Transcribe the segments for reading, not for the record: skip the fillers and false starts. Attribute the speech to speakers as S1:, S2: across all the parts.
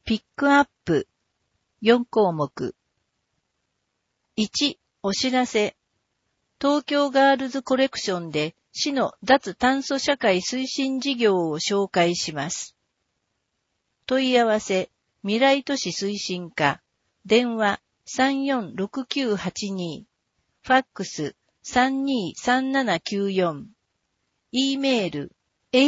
S1: ピックアップ4項目。1、お知らせ。東京ガールズコレクションで市の脱炭素社会推進事業を紹介します。問い合わせ、未来都市推進課、電話346982、ファックス323794、e メール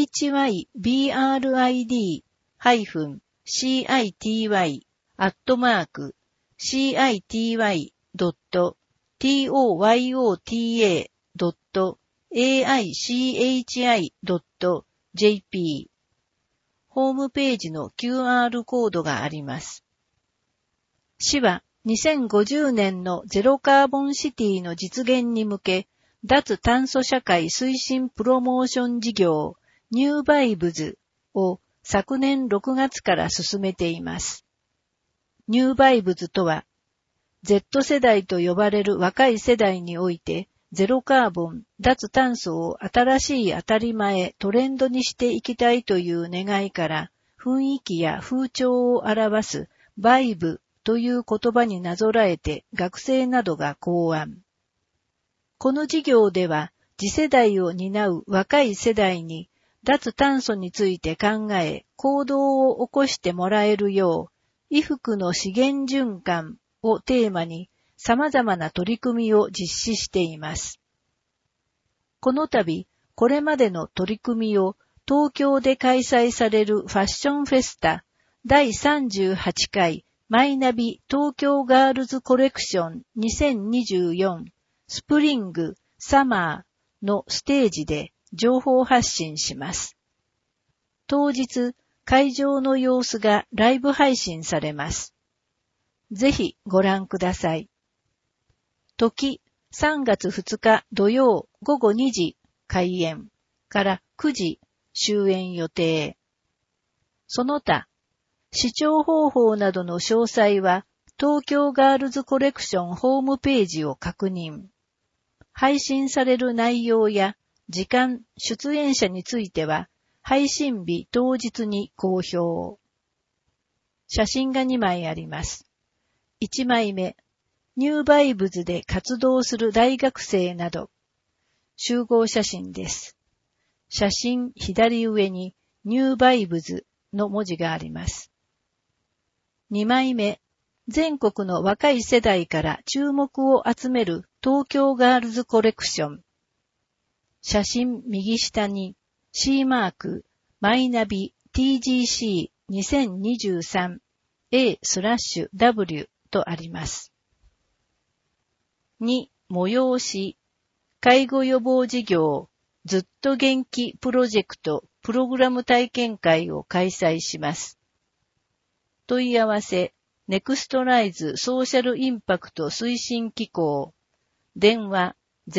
S1: hybRID-city.toyota.aichi.jp ホームページの QR コードがあります。市は2050年のゼロカーボンシティの実現に向け、脱炭素社会推進プロモーション事業ニューバイブズを昨年6月から進めています。ニューバイブズとは、Z 世代と呼ばれる若い世代において、ゼロカーボン、脱炭素を新しい当たり前、トレンドにしていきたいという願いから、雰囲気や風潮を表すバイブという言葉になぞらえて学生などが考案。この事業では、次世代を担う若い世代に、脱炭素について考え、行動を起こしてもらえるよう、衣服の資源循環をテーマに、様々な取り組みを実施しています。この度、これまでの取り組みを東京で開催されるファッションフェスタ第38回マイナビ東京ガールズコレクション2024スプリング・サマーのステージで情報発信します。当日、会場の様子がライブ配信されます。ぜひご覧ください。時、3月2日土曜午後2時開演から9時終演予定。その他、視聴方法などの詳細は東京ガールズコレクションホームページを確認。配信される内容や時間、出演者については配信日当日に公表。写真が2枚あります。1枚目。ニューバイブズで活動する大学生など、集合写真です。写真左上にニューバイブズの文字があります。2枚目、全国の若い世代から注目を集める東京ガールズコレクション。写真右下に C マーク、マイナビ TGC2023 A/W とあります。2、催し、介護予防事業、ずっと元気プロジェクトプログラム体験会を開催します。問い合わせ、ネクストライズソーシャルインパクト推進機構、電話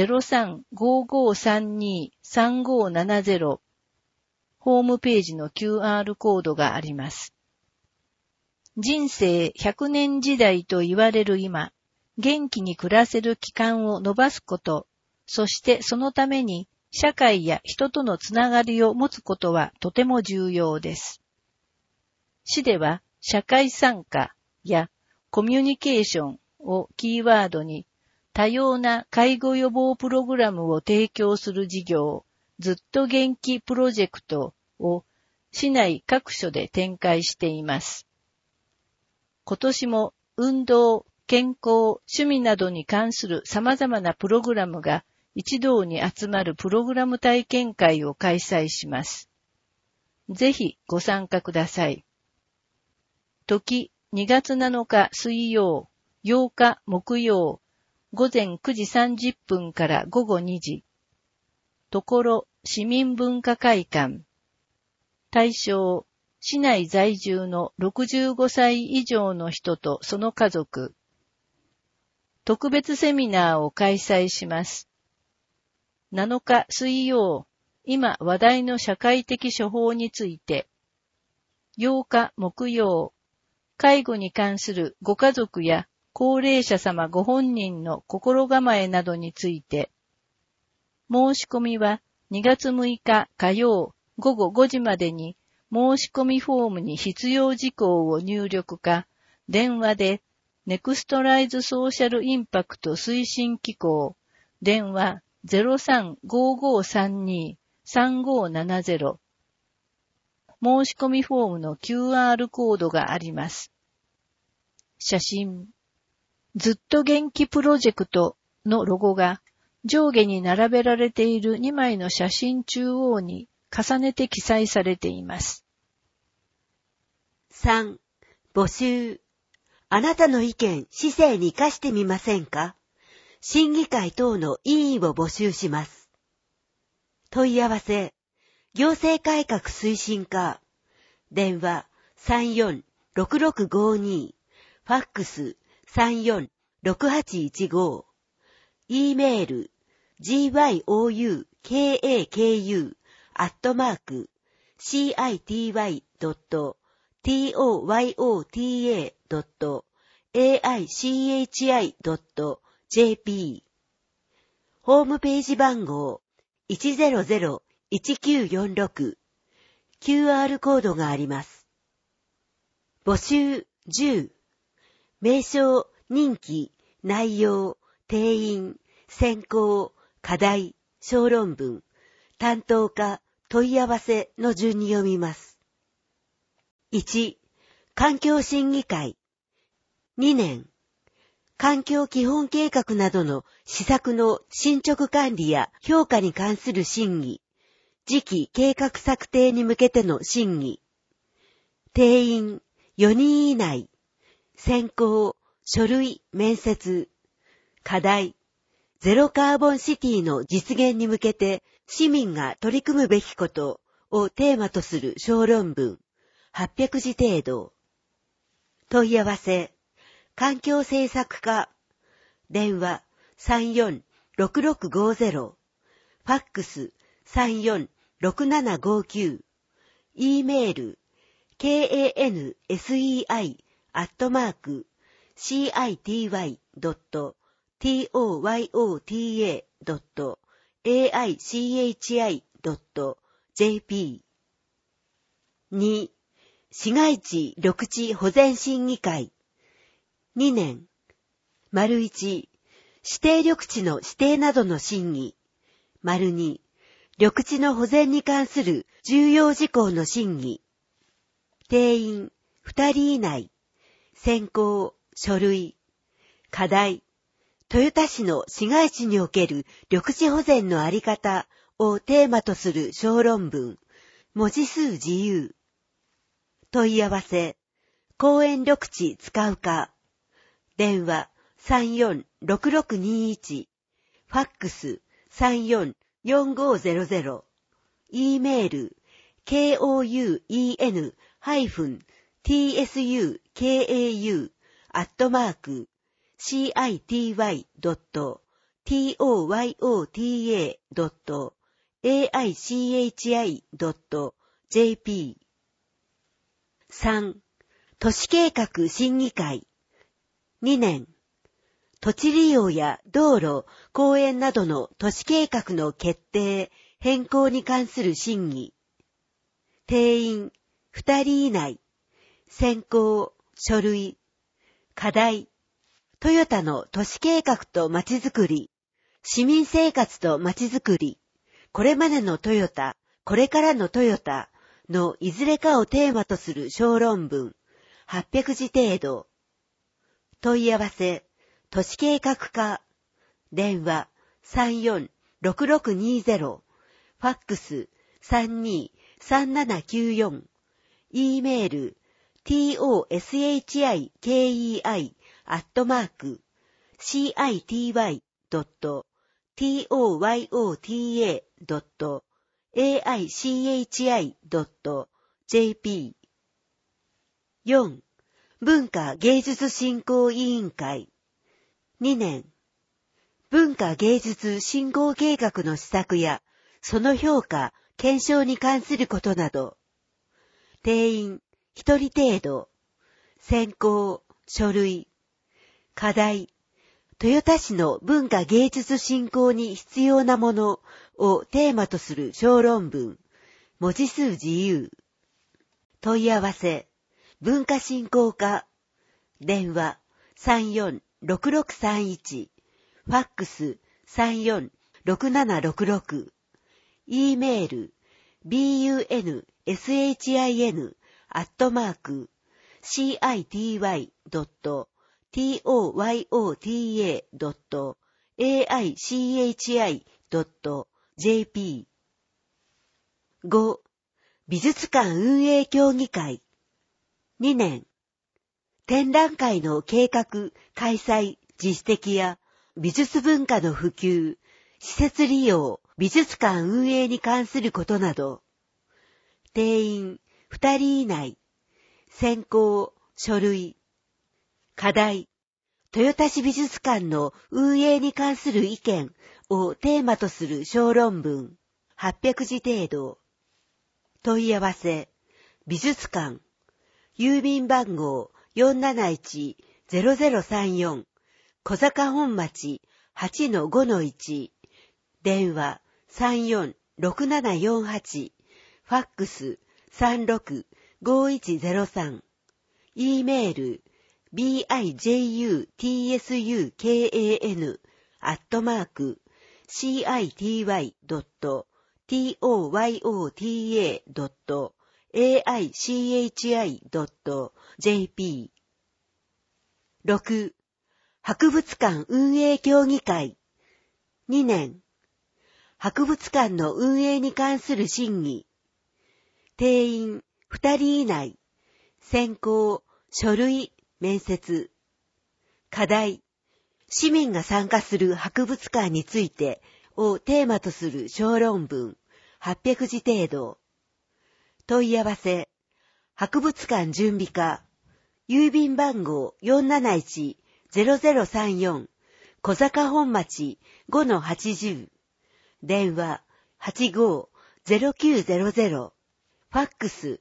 S1: 03-5532-3570、ホームページの QR コードがあります。人生100年時代と言われる今、元気に暮らせる期間を延ばすこと、そしてそのために社会や人とのつながりを持つことはとても重要です。市では社会参加やコミュニケーションをキーワードに多様な介護予防プログラムを提供する事業、ずっと元気プロジェクトを市内各所で展開しています。今年も運動、健康、趣味などに関する様々なプログラムが一堂に集まるプログラム体験会を開催します。ぜひご参加ください。時、2月7日水曜、8日木曜、午前9時30分から午後2時。ところ、市民文化会館。対象、市内在住の65歳以上の人とその家族。特別セミナーを開催します。7日水曜、今話題の社会的処方について。8日木曜、介護に関するご家族や高齢者様ご本人の心構えなどについて。申し込みは2月6日火曜午後5時までに申し込みフォームに必要事項を入力か、電話でネクストライズソーシャルインパクト推進機構、電話 03-5532-3570 申し込みフォームの QR コードがあります。写真。ずっと元気プロジェクトのロゴが上下に並べられている2枚の写真中央に重ねて記載されています。
S2: 3. 募集。あなたの意見、市政に生かしてみませんか？審議会等の委員を募集します。問い合わせ。行政改革推進課。電話 34-6652。ファックス 34-6815。E メール gyoucity.city.aichi.jp ホームページ番号 100-1946 QR コードがあります。募集10名称、任期、内容、定員、選考、課題、小論文、担当課、問い合わせの順に読みます。1. 環境審議会。2年。環境基本計画などの施策の進捗管理や評価に関する審議。次期計画策定に向けての審議。定員4人以内。選考、書類、面接。課題。ゼロカーボンシティの実現に向けて市民が取り組むべきことをテーマとする小論文。800字程度。問い合わせ。環境政策課。電話 34-6650。ファックス 34-6759。E メール kansei@city.toyota.aichi.jp 2. 市街地緑地保全審議会。2年。丸1、指定緑地の指定などの審議。丸2、緑地の保全に関する重要事項の審議。定員2人以内。選考、書類。課題。豊田市の市街地における緑地保全のあり方をテーマとする小論文。文字数自由。問い合わせ。公園緑地使うか。電話 34-6621。ファックス 34-4500。E メール kouen-city.city.aichi.jp 3. 都市計画審議会。2年。土地利用や道路、公園などの都市計画の決定、変更に関する審議。定員2人以内。選考、書類。課題。トヨタの都市計画とまちづくり。市民生活とまちづくり。これまでのトヨタ、これからのトヨタのいずれかをテーマとする小論文。800字程度。問い合わせ。都市計画課。電話 34-6620。ファックス 32-3794。E メール toshiki.city.aichi.jp 4. 文化芸術振興委員会。2年。文化芸術振興計画の施策や、その評価、検証に関することなど。定員1人程度。選考、書類。課題。豊田市の文化芸術振興に必要なものをテーマとする小論文。文字数自由。 問い合わせ、文化振興課、電話34-6631、ファックス34-6766、e メール、buncity@city.toyota.aichi.jp。 5. 美術館運営協議会。2年。展覧会の計画、開催、実績や美術文化の普及、施設利用、美術館運営に関することなど。定員2人以内。選考、書類。課題、豊田市美術館の運営に関する意見をテーマとする小論文、800字程度。問い合わせ、美術館、郵便番号471-0034、小坂本町 8-5-1、電話34-6748、ファックス36-5103、e メール、bijutsuKAN@city.toyota.aichi.jp。 6. 博物館運営協議会。2年。博物館の運営に関する審議。定員2人以内。選考、書類、面接。課題、市民が参加する博物館についてをテーマとする小論文、800字程度。問い合わせ、博物館準備課、郵便番号471-0034、小坂本町 5-80、電話85-0900、ファックス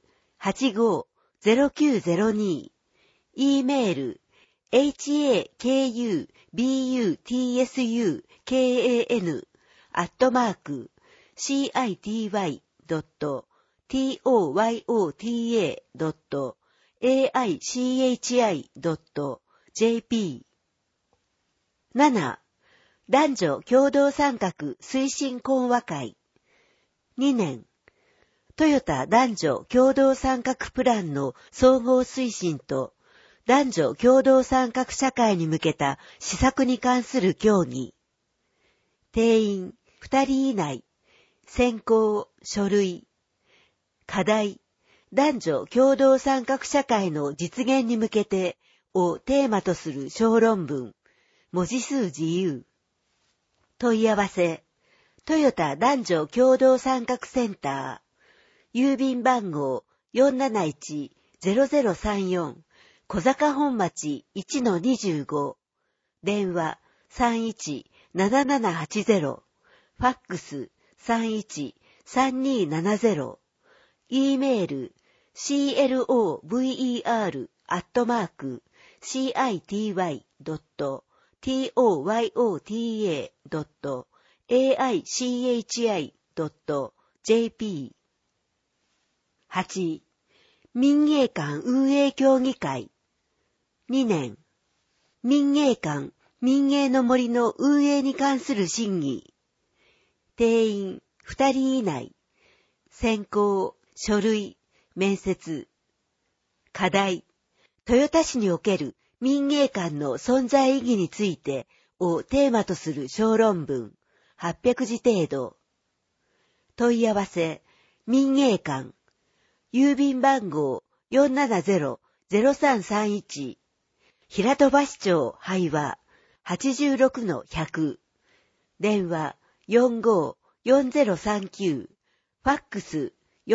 S2: 85-0902、e メール、hakubcity.city.toyota.aichi.jp。 7. 男女共同参画推進講話会。2年。トヨタ男女共同参画プランの総合推進と男女共同参画社会に向けた施策に関する協議。定員2人以内。選考、書類。課題、男女共同参画社会の実現に向けてをテーマとする小論文。文字数自由。問い合わせ、トヨタ男女共同参画センター。郵便番号471-0034、小坂本町 1-25、電話31-7780、ファックス31-3270、e メール clover@city.toyota.aichi.jp。 8. 民芸館運営協議会。2年。民芸館民芸の森の運営に関する審議。定員2人以内。選考、書類、面接。課題、豊田市における民芸館の存在意義についてをテーマとする小論文、800字程度。問い合わせ、民芸館。郵便番号470-0331、平戸橋町灰和 86-100、電話45-4039、ファックス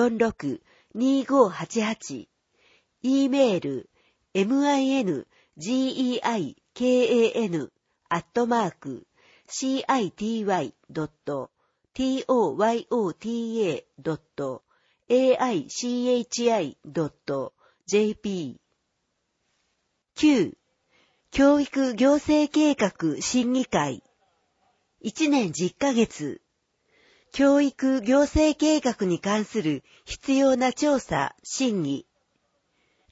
S2: 46-2588、e メール mingekan@city.toyota.aichi.jp。 9. 教育行政計画審議会。1年10ヶ月。教育行政計画に関する必要な調査、審議。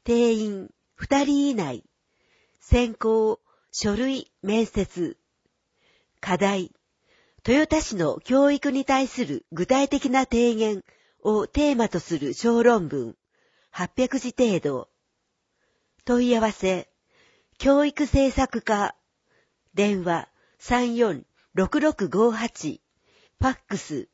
S2: 定員2人以内。選考、書類、面接。課題、豊田市の教育に対する具体的な提言をテーマとする小論文、800字程度。問い合わせ、教育政策課、電話346658、ファックス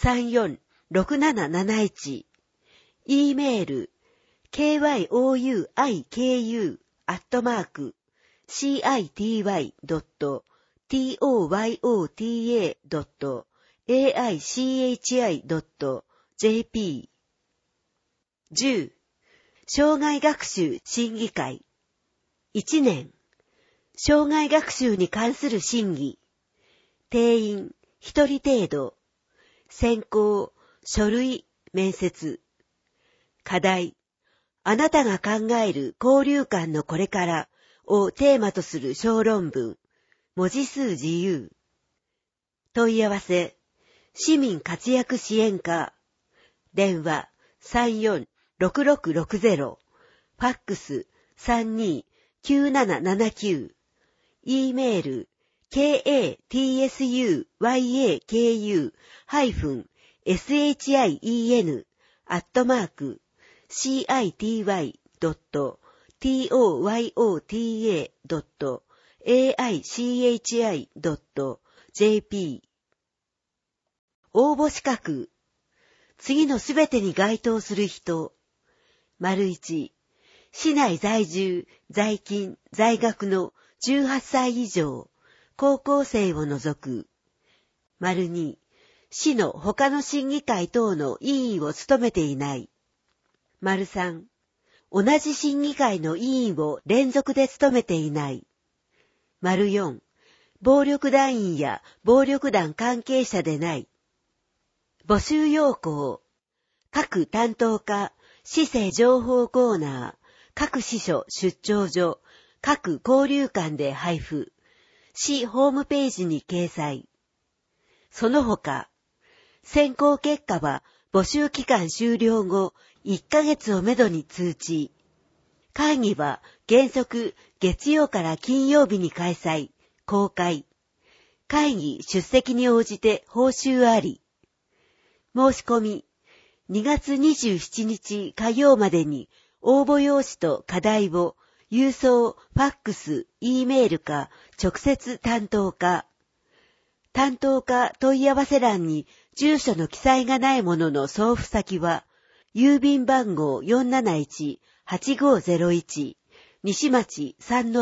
S2: 346771、E メール、kyoui.city.toyota.aichi.jp。 10. 障害学習審議会。1年、障害学習に関する審議。定員1人程度。選考、書類、面接。課題、あなたが考える交流館のこれからをテーマとする小論文。文字数自由。問い合わせ、市民活躍支援課。電話346660。ファックス329779。E メール、city-shin.toyota.aichi.jp。 応募資格。次のすべてに該当する人。1、市内在住、在勤、在学の18歳以上、高校生を除く。2、市の他の審議会等の委員を務めていない。3、同じ審議会の委員を連続で務めていない。4、暴力団員や暴力団関係者でない。募集要項。各担当課、市政情報コーナー、各支所出張所、各交流館で配布。市ホームページに掲載。その他、選考結果は募集期間終了後1ヶ月をめどに通知。会議は原則月曜から金曜日に開催、公開。会議出席に応じて報酬あり。申し込み、2月27日火曜までに応募用紙と課題を郵送、ファックス、E メールか直接担当課。担当課問い合わせ欄に住所の記載がないものの送付先は、郵便番号 471-8501 西町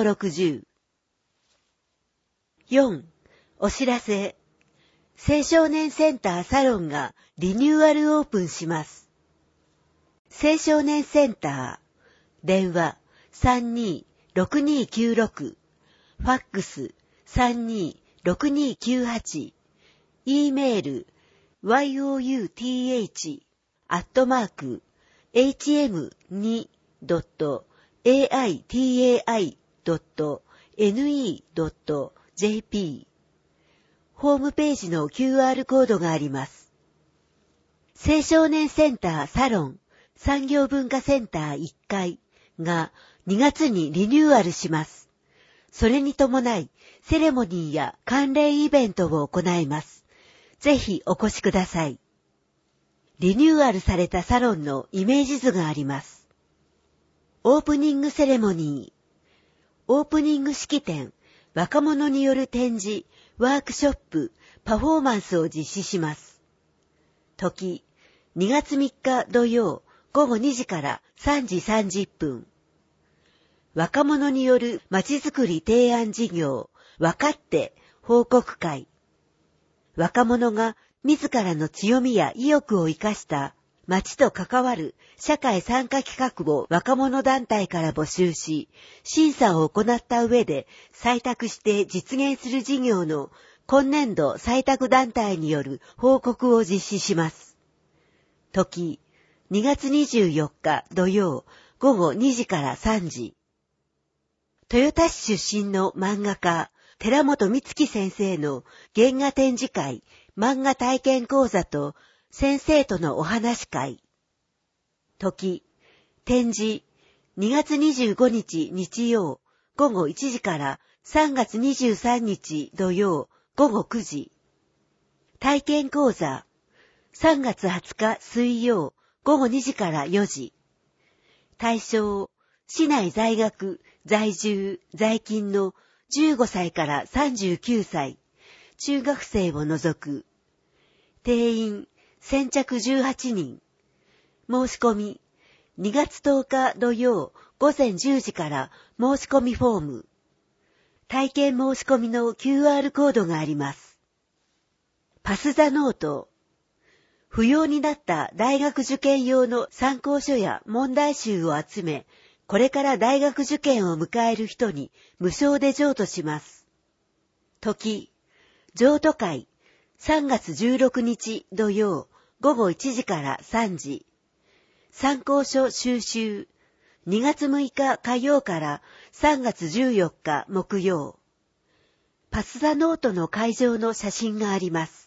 S2: 3-60。4. お知らせ。青少年センターサロンがリニューアルオープンします。青少年センター、電話326296、ファックス326298、E メール youth@hm2.aitai.ne.jp。 ホームページの QR コードがあります。青少年センターサロン産業文化センター1階が2月にリニューアルします。それに伴い、セレモニーや関連イベントを行います。ぜひお越しください。リニューアルされたサロンのイメージ図があります。オープニングセレモニー。オープニング式典、若者による展示、ワークショップ、パフォーマンスを実施します。時、2月3日土曜午後2時から3時30分。若者によるまちづくり提案事業、わかって報告会。若者が自らの強みや意欲を生かした町と関わる社会参加企画を若者団体から募集し、審査を行った上で採択して実現する事業の今年度採択団体による報告を実施します。時、2月24日土曜午後2時から3時。豊田市出身の漫画家、寺本美月先生の原画展示会、漫画体験講座と先生とのお話会。時、展示、 2月25日日曜午後1時から3月23日土曜午後9時。体験講座3月20日水曜午後2時から4時。対象、市内在学、在住、在勤の15歳から39歳、中学生を除く。定員、先着18人。申し込み、2月10日土曜午前10時から申し込みフォーム。体験申し込みの QR コードがあります。パスザノート。不要になった大学受験用の参考書や問題集を集め、これから大学受験を迎える人に無償で譲渡します。時、譲渡会、3月16日土曜午後1時から3時。参考書収集、2月6日火曜から3月14日木曜。パスザノートの会場の写真があります。